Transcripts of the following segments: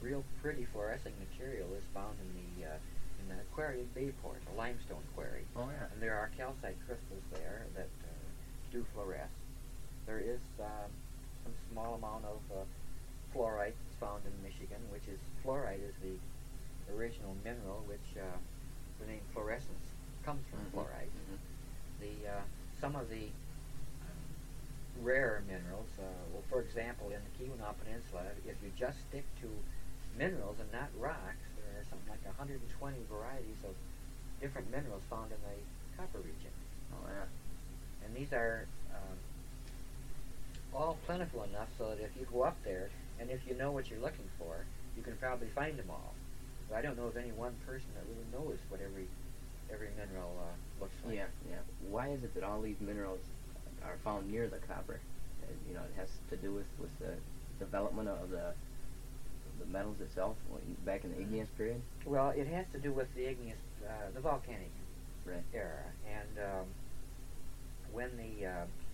real pretty fluorescing material is found in the quarry at Bayport, a limestone quarry. Oh yeah. And there are calcite crystals there that do fluoresce. There is some small amount of fluorite found in Michigan, which is fluorite is the original mineral, which the name fluorescence comes from fluorite. The some of the rarer minerals, well, for example, in the Keweenaw Peninsula, if you just stick to minerals and not rocks, there are something like 120 varieties of different minerals found in the copper region. Oh yeah. And these are all plentiful enough so that if you go up there and if you know what you're looking for, you can probably find them all. But I don't know of any one person that really knows what every mineral looks like. Yeah, yeah. Why is it that all these minerals are found near the copper? You know, it has to do with the development of the metals itself back in the igneous period. Well, it has to do with the igneous, the volcanic Right. era, and when the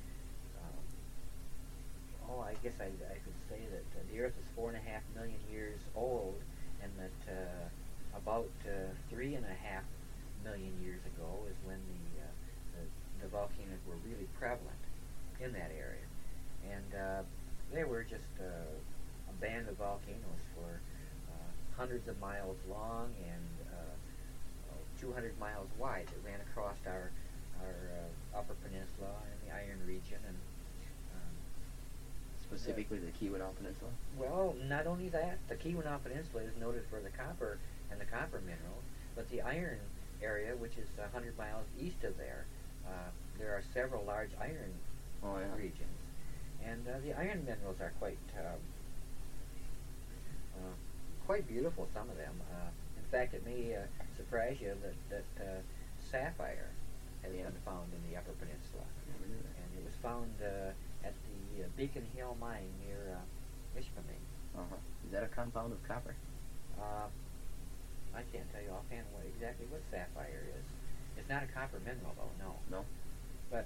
I guess I could say that the Earth is 4.5 million years old, and that about 3.5 million years ago is when the volcanoes were really prevalent in that area, and they were just a band of volcanoes for hundreds of miles long and 200 miles wide that ran across our upper peninsula and the Iron region, and Specifically the Keweenaw Peninsula? well, not only that, the Keweenaw Peninsula is noted for the copper and the copper minerals, but the iron area, which is 100 miles east of there, there are several large iron regions, and the iron minerals are quite beautiful. Some of them. In fact, it may surprise you that sapphire has been found in the Upper Peninsula, and it was found at the Beacon Hill mine near Ishpeming. Is that a compound of copper? I can't tell you offhand exactly what sapphire is. It's not a copper mineral, though. No. No. But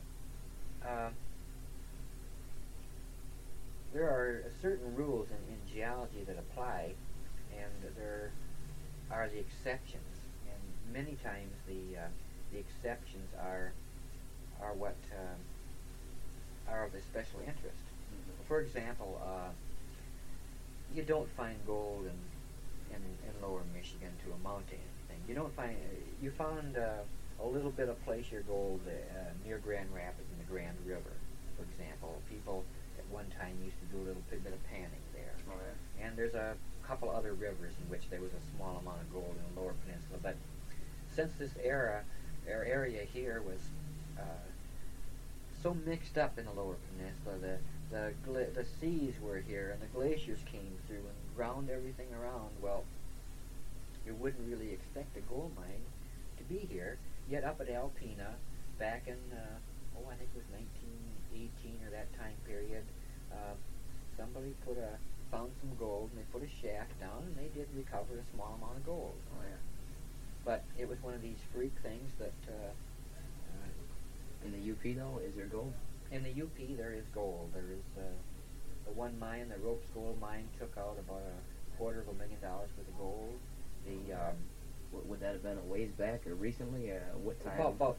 there are certain rules in geology that apply, and there are the exceptions. And many times the exceptions are what are of a special interest. For example, you don't find gold in lower Michigan to amount to anything. You don't find you found a little bit of placer gold near Grand Rapids in the Grand River, for example. People at one time used to do a little bit of panning there. Oh, yeah. And there's a couple other rivers in which there was a small amount of gold in the lower peninsula. But since this area here was so mixed up in the lower peninsula, the seas were here and the glaciers came through and ground everything around. Well, you wouldn't really expect a gold mine to be here. Yet up at Alpena, back in I think it was 1918 or that time period, somebody found some gold, and they put a shaft down, and they did recover a small amount of gold. Oh yeah. But it was one of these freak things that. In the UP though, is there gold? In the UP, there is gold. There is the one mine, the Ropes Gold Mine, took out about $250,000 worth of gold. Would that have been a ways back or recently? What time? About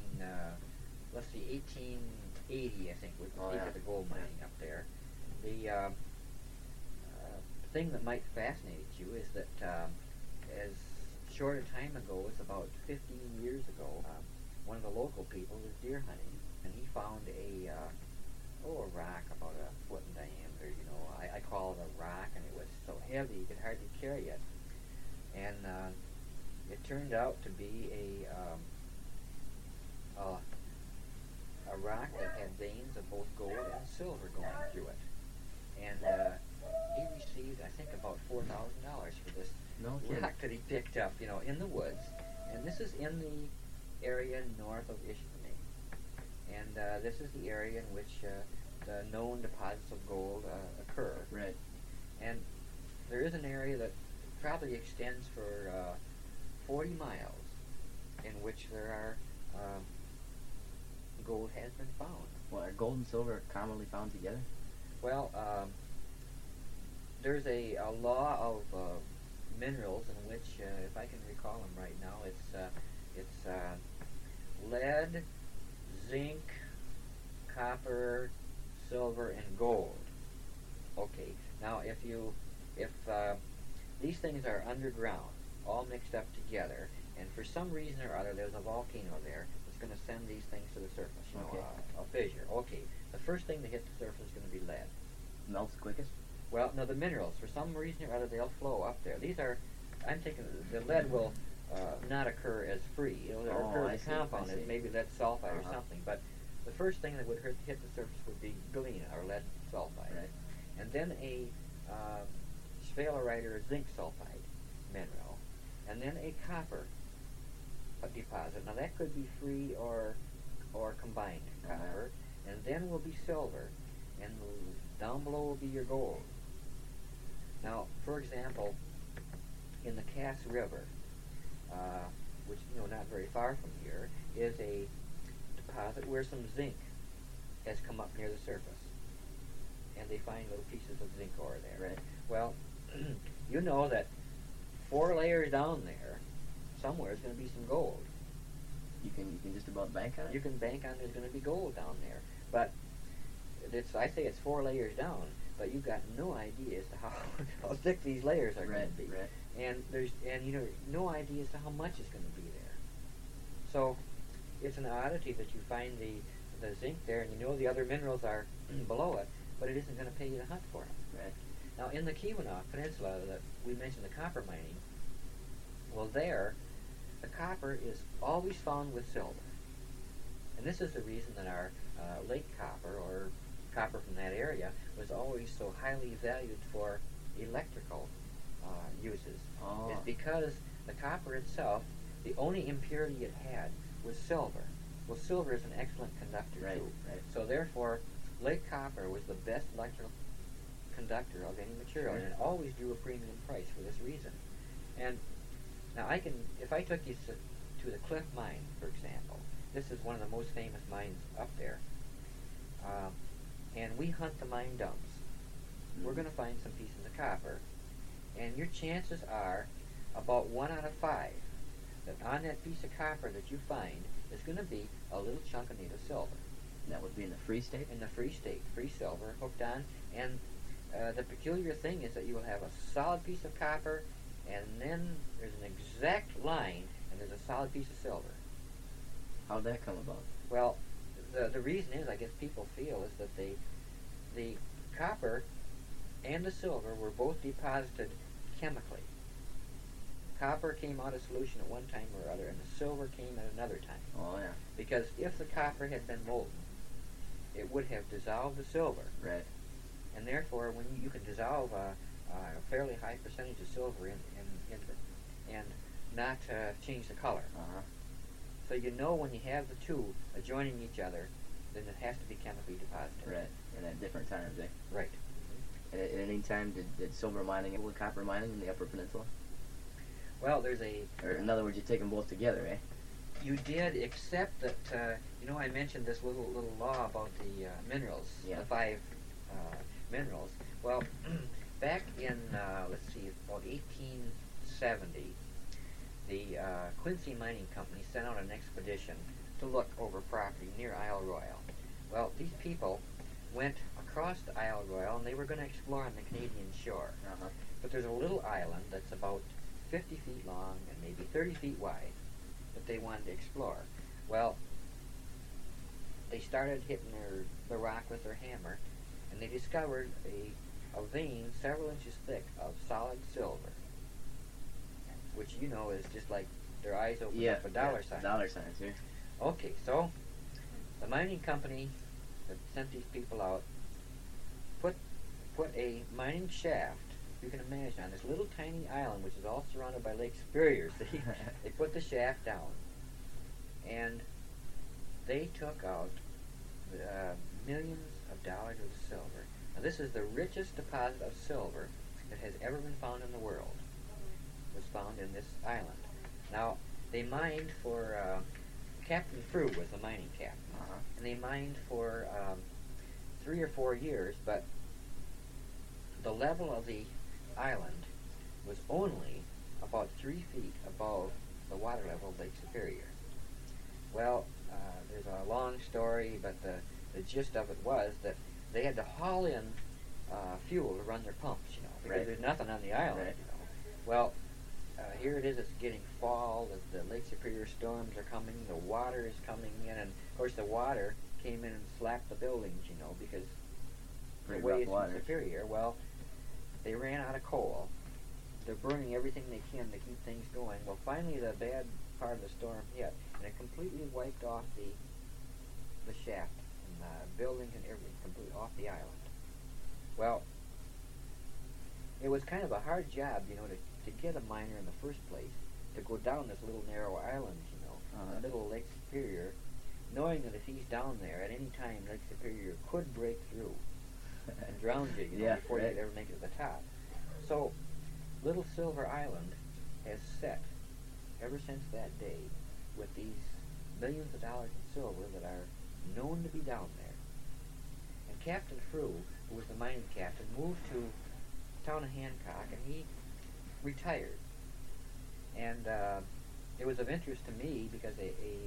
1880, I think, was the peak of the gold mining up there. The thing that might fascinate you is that as short a time ago as about 15 years ago, one of the local people was deer hunting, and he found a rock about a foot in diameter. You know, I call it a rock, and it was so heavy you could hardly carry it. And it turned out to be a rock that had veins of both gold and silver going through it. And he received, I think, about $4,000 for this rock that he picked up, you know, in the woods. And this is in the area north of Ishpeming. And this is the area in which the known deposits of gold occur. Right. And there is an area that probably extends for 40 miles in which there are gold has been found. Well, are gold and silver commonly found together? Well, there's a law of minerals in which, if I can recall them right now, it's lead, zinc, copper, silver, and gold. Okay. Now, if these things are underground, all mixed up together, and for some reason or other there's a volcano there that's going to send these things to the surface, Okay. a fissure. Okay. The first thing to hit the surface is going to be lead. Melts quickest? Well, no, the minerals, for some reason or other, they'll flow up there. These are, I'm thinking the lead will not occur as free. It'll occur I as a see, compound, I see. as maybe lead sulfide or Uh-huh. something. But the first thing that would hit the surface would be galena, or lead sulfide. Right. And then a sphalerite, or zinc sulfide mineral. And then a copper deposit. Now, that could be free or combined Uh-huh. copper. And then will be silver. And down below will be your gold. Now, for example, in the Cass River, which not very far from here, is a deposit where some zinc has come up near the surface, and they find little pieces of zinc ore there. Right. Well, you know that 4 layers down there, somewhere is going to be some gold. You can just about bank on it? You can bank on there's going to be gold down there, but I say it's 4 layers down, but you've got no idea as to how thick these layers are going Right, to be, right. and there's no idea as to how much is going to be there. So it's an oddity that you find the zinc there, and you know the other minerals are below it, but it isn't going to pay you to hunt for them. Right. Now, in the Keweenaw Peninsula that we mentioned, the copper mining, well, there, the copper is always found with silver. And this is the reason that our lake copper, or copper from that area, was always so highly valued for electrical uses. Oh. Is because the copper itself, the only impurity it had was silver. Well, silver is an excellent conductor, Right, too. right. So, therefore, lake copper was the best electrical conductor of any material, Sure. and it always drew a premium price for this reason. And now if I took you to the Cliff Mine, for example, this is one of the most famous mines up there, and we hunt the mine dumps, we're going to find some pieces of copper, and your chances are about 1 out of 5 that on that piece of copper that you find is going to be a little chunk of native silver. That would be in the Free State? In the Free State, free silver hooked on, and the peculiar thing is that you will have a solid piece of copper, and then there's an exact line, and there's a solid piece of silver. How'd that come about? Well, the reason is, I guess people feel, is that the copper and the silver were both deposited chemically. Copper came out of solution at one time or other, and the silver came at another time. Oh, yeah. Because if the copper had been molten, it would have dissolved the silver. Right. And therefore, when you can dissolve a fairly high percentage of silver in and not change the color. Uh-huh. So you know when you have the two adjoining each other, then it has to be chemically deposited. Right. And at different times, eh? Right. And at any time, did silver mining and copper mining in the Upper Peninsula? Well, there's a... Or in other words, you take them both together, eh? You did, except that, I mentioned this little law about the minerals, Yeah. the 5 minerals. Well, back in, let's see, about 1870, the Quincy Mining Company sent out an expedition to look over property near Isle Royale. Well, these people went across to Isle Royale, and they were going to explore on the Canadian shore. Uh-huh. But there's a little island that's about 50 feet long and maybe 30 feet wide that they wanted to explore. Well, they started hitting the rock with their hammer, and they discovered a vein several inches thick of solid silver, which is just like their eyes open up a dollar sign. Dollar signs, yeah. Okay, so the mining company that sent these people out put a mining shaft, you can imagine, on this little tiny island, which is all surrounded by Lake Superior. They put the shaft down, and they took out millions of dollars of silver. Now, this is the richest deposit of silver that has ever been found in the world. It was found in this island. Now, they mined for... Captain Frew was the mining captain, and they mined for 3 or 4 years, but the level of the island was only about 3 feet above the water level of Lake Superior. Well, there's a long story, but the gist of it was that they had to haul in fuel to run their pumps, you know, because Right. there's nothing on the island, Right. you know. Well, here it is, it's getting fall, the Lake Superior storms are coming, the water is coming in, and of course the water came in and slapped the buildings, you know, because Pretty the rough way it's in water. Superior. Well, they ran out of coal. They're burning everything they can to keep things going. Well, finally the bad part of the storm hit, and it completely wiped off the shaft and buildings and everything, completely off the island. Well, it was kind of a hard job, you know, to get a miner in the first place, to go down this little narrow island, you know, in the middle of Lake Superior, knowing that if he's down there at any time, Lake Superior could break through and drown you, you know, Yeah, before right. you could ever make it to the top. So, Little Silver Island has set ever since that day with these millions of dollars in silver that are known to be down there. And Captain Frew, who was the mining captain, moved to the town of Hancock, and he retired. And it was of interest to me because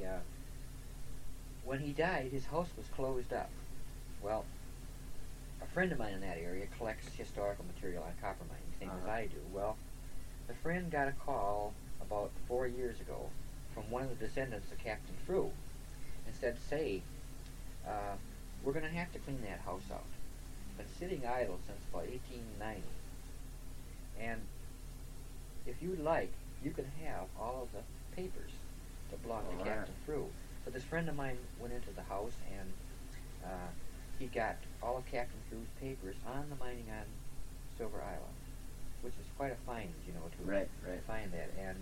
when he died, his house was closed up. Well, a friend of mine in that area collects historical material on copper mining, same as I do. Well, the friend got a call about 4 years ago from one of the descendants of Captain Frew and said, "Say, we're going to have to clean that house out. It's been sitting idle since about 1890. And if you'd like, you can have all of the papers that belong to Captain Frew." So this friend of mine went into the house and he got all of Captain Frew's papers on the mining on Silver Island, which is quite a find, you know, to find that. And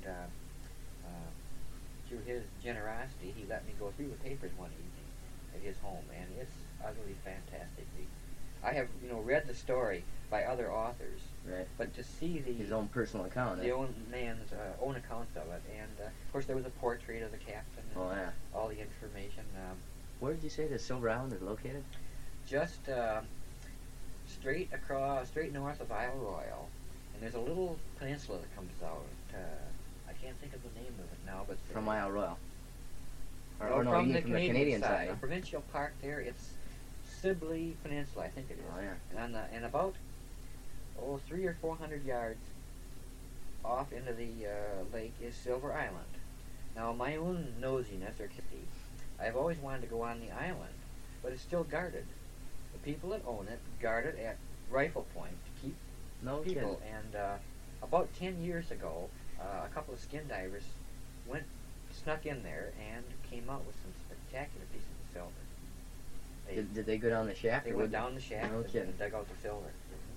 through his generosity, he let me go through the papers one evening at his home, and it's utterly fantastic. I have, you know, read the story by other authors, but to see his own personal account, the own man's own accounts of it, and of course there was a portrait of the captain, and all the information. Where did you say the Silver Island is located? Just straight north of Isle Royale, and there's a little peninsula that comes out. I can't think of the name of it now, but from Isle Royale. Or no, from the Canadian side. The provincial park there, it's Sibley Peninsula, I think it is. Oh, yeah. And about 300 or 400 yards off into the lake is Silver Island. Now, my own nosiness or curiosity, I've always wanted to go on the island, but it's still guarded. The people that own it guard it at rifle point to keep people. And about 10 years ago, a couple of skin divers snuck in there and came out with some spectacular pieces of silver. Did they go down the shaft? They went down the shaft and dug out the silver.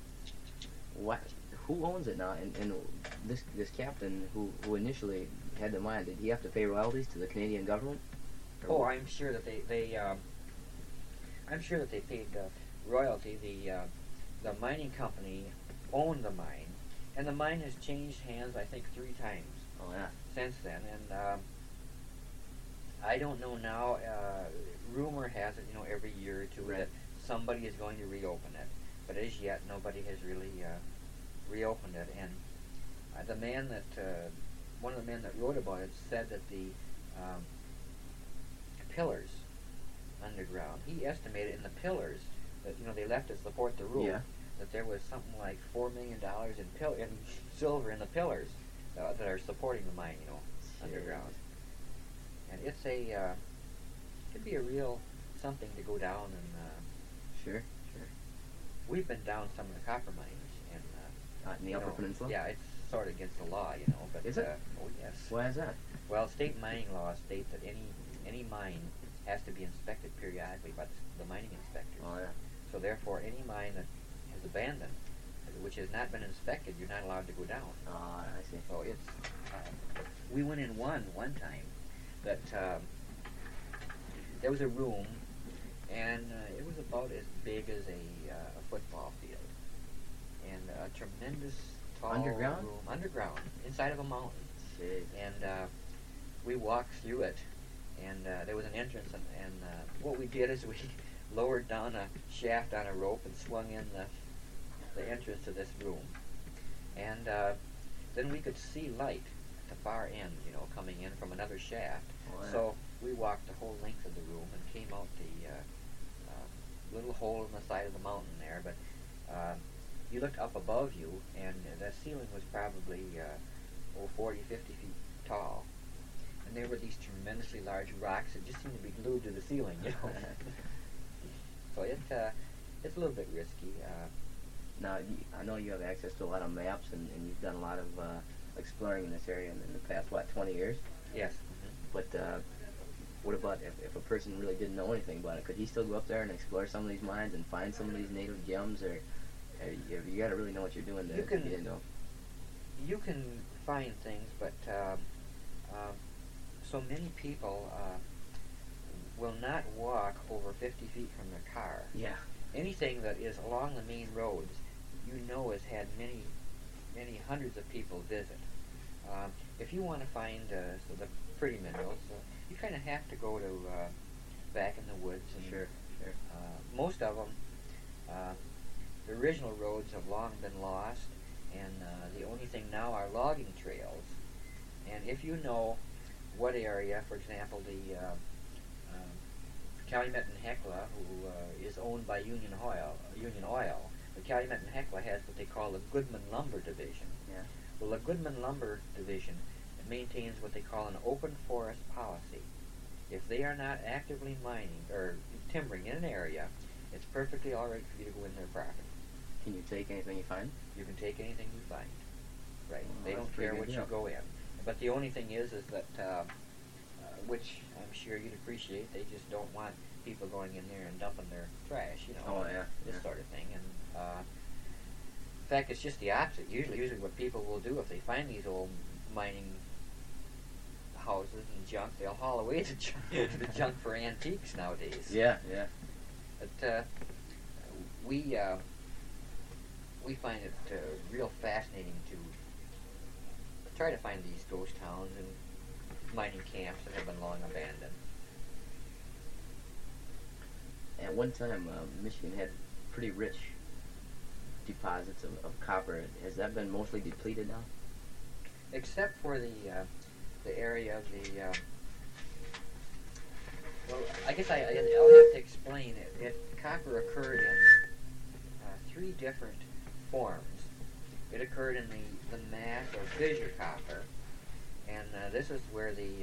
What? Who owns it now? And this captain who initially had the mine, did he have to pay royalties to the Canadian government? Oh, I'm sure that they paid royalty. The mining company owned the mine, and the mine has changed hands, I think, 3 times. Oh, yeah. Since then, and I don't know now. Rumor has it, you know, every year or two that somebody is going to reopen it, but as yet nobody has really reopened it. And one of the men that wrote about it said that the pillars underground, he estimated in the pillars that, you know, they left to support the roof, that there was something like $4 million in silver in the pillars that are supporting the mine, you know, underground. And it's could be a real something to go down and Sure. We've been down some of the copper mines in the Upper Peninsula. Yeah, it's sort of against the law, you know. But is it? Oh, yes. Why is that? Well, state mining law states that any mine has to be inspected periodically by the mining inspectors. Oh, yeah. So therefore, any mine that is abandoned, which has not been inspected, you're not allowed to go down. Ah, I see. So it's we went in one time that there was a room, and it was about as big as a football field, and a tremendous tall underground room, underground, inside of a mountain. Jeez. And we walked through it, and there was an entrance, and what we did is we lowered down a shaft on a rope and swung in the the entrance to this room, and then we could see light at the far end, you know, coming in from another shaft. Oh, yeah. So we walked the whole length of the room and came out the little hole in the side of the mountain there. But you looked up above you, and the ceiling was probably 40, 50 feet tall. And there were these tremendously large rocks that just seemed to be glued to the ceiling, you know. So it's a little bit risky. Now, I know you have access to a lot of maps, and you've done a lot of exploring in this area in the past, 20 years? Yes. But what about if a person really didn't know anything about it? Could he still go up there and explore some of these mines and find some of these native gems, or you got to really know what you're doing to get into them? You can find things, but so many people will not walk over 50 feet from their car. Yeah. Anything that is along the main roads, you know, has had many hundreds of people visit. If you want to find so the pretty minerals, you kind of have to go to back in the woods. And, Sure. most of them, the original roads have long been lost, and the only thing now are logging trails. And if you know what area, for example, the Calumet and Hecla, who is owned by Union Oil, the Calumet and Hecla has what they call the Goodman Lumber Division. Yeah. Well, the Goodman Lumber Division maintains what they call an open forest policy. If they are not actively mining or timbering in an area, it's perfectly all right for you to go in their property. Can you take anything you find? You can take anything you find. Right. Oh, They that's don't pretty care good what deal. you go in. But the only thing is that, which I'm sure you'd appreciate, they just don't want people going in there and dumping their trash, you know, Oh, yeah, this yeah. sort of thing. And in fact, it's just the opposite. Usually what people will do if they find these old mining houses and junk, they'll haul away the junk for antiques nowadays. Yeah, yeah. But we find it real fascinating to try to find these ghost towns and mining camps that have been long abandoned. At one time, Michigan had pretty rich deposits of copper. Has that been mostly depleted now? Except for the area of the well, I guess I'll have to explain it. Copper occurred in 3 different forms. It occurred in the mass or fissure copper, and this is where the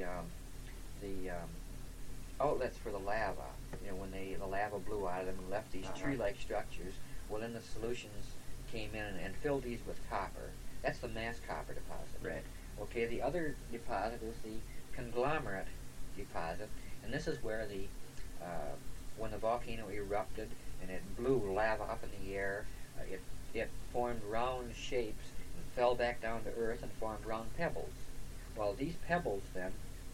outlets for the lava, you know, when the lava blew out of them and left these tree-like structures, well, then the solutions came in and filled these with copper. That's the mass copper deposit. Right. Okay, the other deposit is the conglomerate deposit, and this is where when the volcano erupted and it blew lava up in the air, it formed round shapes and fell back down to earth and formed round pebbles. Well, these pebbles then,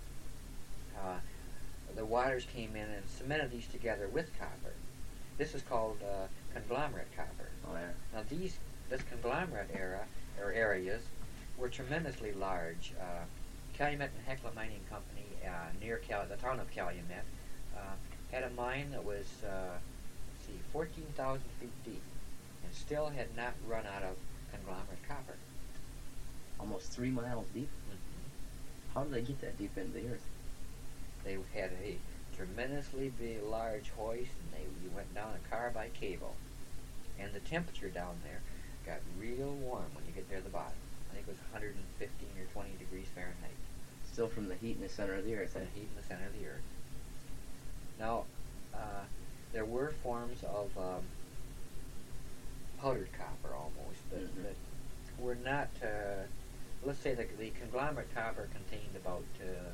the waters came in and cemented these together with copper. This is called conglomerate copper. Oh, yeah. Now this conglomerate era or areas were tremendously large. Calumet and Hecla Mining Company near the town of Calumet had a mine that was 14,000 feet deep and still had not run out of conglomerate copper. Almost 3 miles deep? Mm-hmm. How did they get that deep into the earth? They had a tremendously big, large hoist, and you went down a car by cable. And the temperature down there got real warm when you get there at the bottom. I think it was 115 or 20 degrees Fahrenheit. Still from the heat in the center of the earth, The eh? heat in the center of the earth. Now, there were forms of powdered copper almost, but were not, let's say the conglomerate copper contained about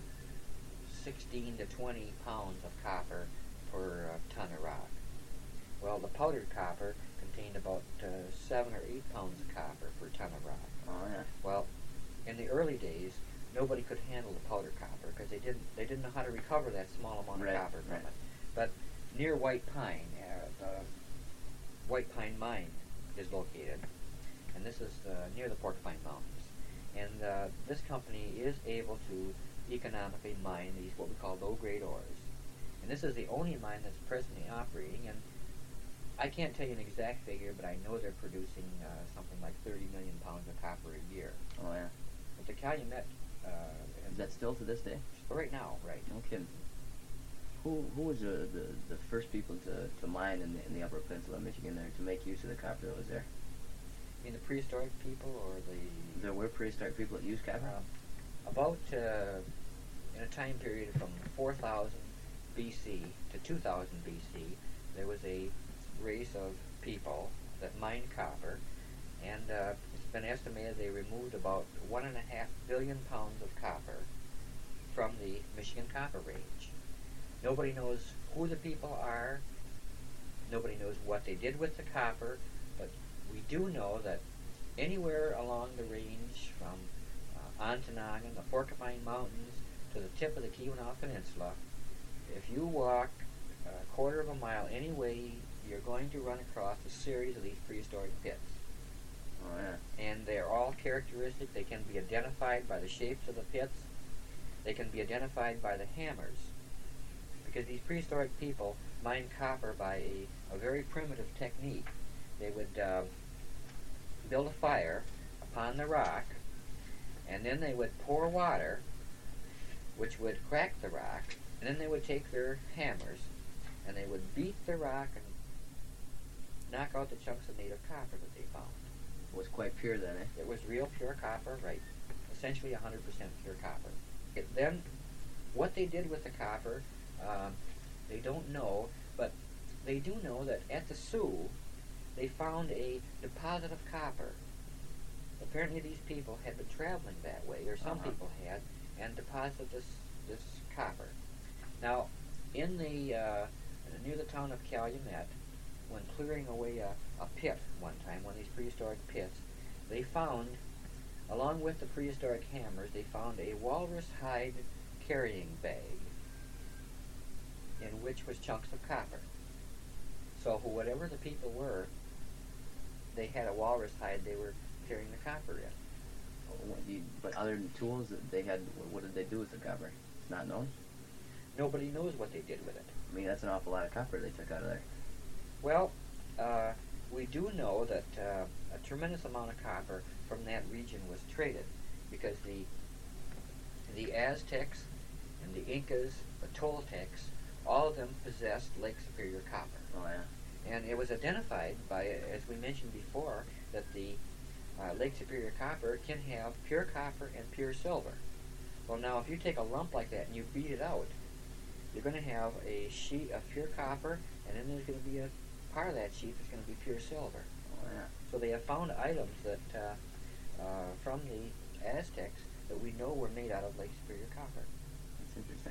16 to 20 pounds of copper per ton of rock. Well, the powdered copper contained about 7 or 8 pounds of copper per ton of rock. Oh, yeah. Well, in the early days, nobody could handle the powder copper because they didn't know how to recover that small amount of copper from it. But near White Pine, the White Pine Mine is located, and this is near the Porcupine Mountains. And this company is able to economically mine these what we call low-grade ores. And this is the only mine that's presently operating, and I can't tell you an exact figure, but I know they're producing something like 30 million pounds of copper a year. Oh yeah. But the Calumet, Is that still to this day? right now, right? No kidding. Who was the first people to mine in the Upper Peninsula of Michigan there to make use of the copper that was there? I mean, the prehistoric people or the... There were prehistoric people that used copper? About in a time period from 4000 BC to 2000 BC, there was a race of people that mined copper, and it's been estimated they removed about 1.5 billion pounds of copper from the Michigan Copper Range. Nobody knows who the people are. Nobody knows what they did with the copper, but we do know that anywhere along the range from Ontonagon, the Porcupine Mountains, to the tip of the Keweenaw Peninsula, if you walk a quarter of a mile any way, you're going to run across a series of these prehistoric pits. Oh yeah. And they're all characteristic. They can be identified by the shapes of the pits. They can be identified by the hammers. Because these prehistoric people mined copper by a very primitive technique. They would build a fire upon the rock, and then they would pour water, which would crack the rock, and then they would take their hammers, and they would beat the rock and knock out the chunks of native copper that they found. It was quite pure then, eh? It was real pure copper, right. Essentially 100% pure copper. Then, what they did with the copper, they don't know, but they do know that at the Sioux, they found a deposit of copper. Apparently these people had been traveling that way, or some people had, and deposited this copper. Now, in the near the town of Calumet, when clearing away a pit one time, one of these prehistoric pits, they found, along with the prehistoric hammers, they found a walrus hide carrying bag in which was chunks of copper. So for whatever the people were, they had a walrus hide they were carrying the copper in. But other than tools that they had, what did they do with the copper? It's not known? Nobody knows what they did with it. I mean, that's an awful lot of copper they took out of there. Well, we do know that a tremendous amount of copper from that region was traded, because the Aztecs and the Incas, the Toltecs, all of them possessed Lake Superior copper. Oh yeah. And it was identified by, as we mentioned before, that the Lake Superior copper can have pure copper and pure silver. Well, now if you take a lump like that and you beat it out, you're going to have a sheet of pure copper, and then there's going to be a part of that sheet that's going to be pure silver. Oh yeah. So they have found items that from the Aztecs that we know were made out of Lake Superior copper. That's interesting.